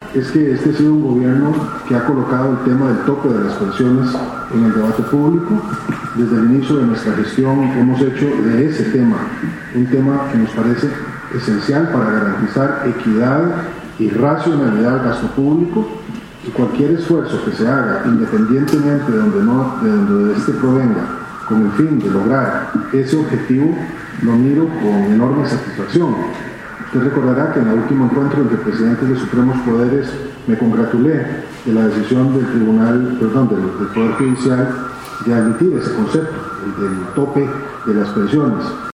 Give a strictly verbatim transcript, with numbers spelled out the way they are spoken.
es que este ha sido un gobierno que ha colocado el tema del tope de las pensiones en el debate público. Desde el inicio de nuestra gestión hemos hecho de ese tema un tema que nos parece esencial para garantizar equidad y racionalidad del gasto público, y cualquier esfuerzo que se haga, independientemente de donde, no, de donde este provenga, con el fin de lograr ese objetivo, lo miro con enorme satisfacción. Usted recordará que en el último encuentro entre presidentes de supremos poderes me congratulé de la decisión del Tribunal, perdón, del, del Poder Judicial de admitir ese concepto, el del tope de las pensiones.